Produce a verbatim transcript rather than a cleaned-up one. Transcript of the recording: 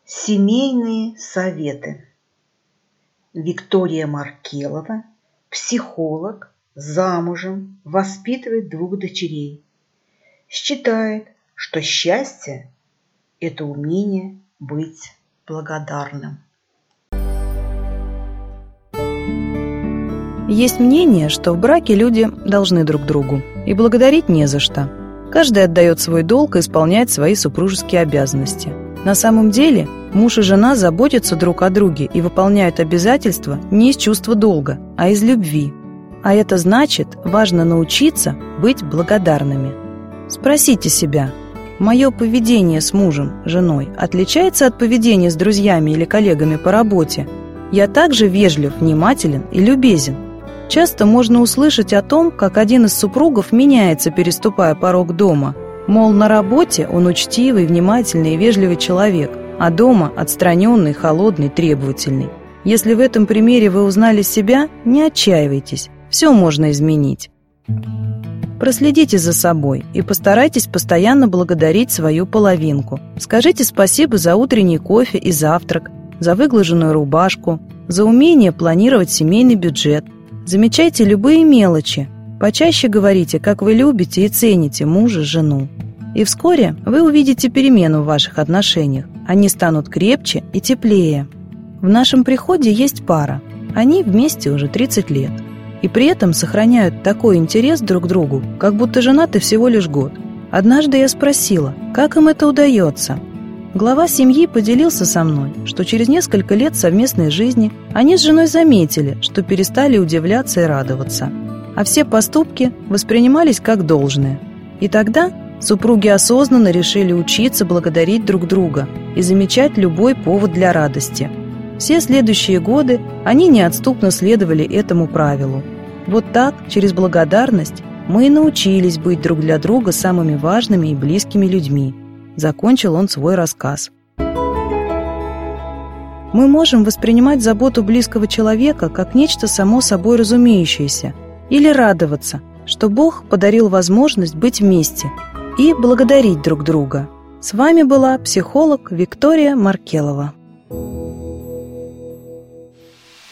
Семейные советы. Виктория Маркелова, психолог, замужем, воспитывает двух дочерей. Считает, что счастье – это умение быть благодарным. Есть мнение, что в браке люди должны друг другу, и благодарить не за что. Каждый отдает свой долг и исполняет свои супружеские обязанности. На самом деле, муж и жена заботятся друг о друге и выполняют обязательства не из чувства долга, а из любви. А это значит, важно научиться быть благодарными. Спросите себя, мое поведение с мужем, женой отличается от поведения с друзьями или коллегами по работе? Я также вежлив, внимателен и любезен. Часто можно услышать о том, как один из супругов меняется, переступая порог дома. Мол, на работе он учтивый, внимательный и вежливый человек, а дома отстраненный, холодный, требовательный. Если в этом примере вы узнали себя, не отчаивайтесь, все можно изменить. Проследите за собой и постарайтесь постоянно благодарить свою половинку. Скажите спасибо за утренний кофе и завтрак, за выглаженную рубашку, за умение планировать семейный бюджет. Замечайте любые мелочи. Почаще говорите, как вы любите и цените мужа, жену. И вскоре вы увидите перемену в ваших отношениях. Они станут крепче и теплее. В нашем приходе есть пара. Они вместе уже тридцать лет. И при этом сохраняют такой интерес друг к другу, как будто женаты всего лишь год. Однажды я спросила, как им это удается. Глава семьи поделился со мной, что через несколько лет совместной жизни они с женой заметили, что перестали удивляться и радоваться, а все поступки воспринимались как должное. И тогда супруги осознанно решили учиться благодарить друг друга и замечать любой повод для радости. Все следующие годы они неотступно следовали этому правилу. Вот так, через благодарность, мы и научились быть друг для друга самыми важными и близкими людьми. Закончил он свой рассказ. Мы можем воспринимать заботу близкого человека как нечто само собой разумеющееся или радоваться, что Бог подарил возможность быть вместе и благодарить друг друга. С вами была психолог Виктория Маркелова.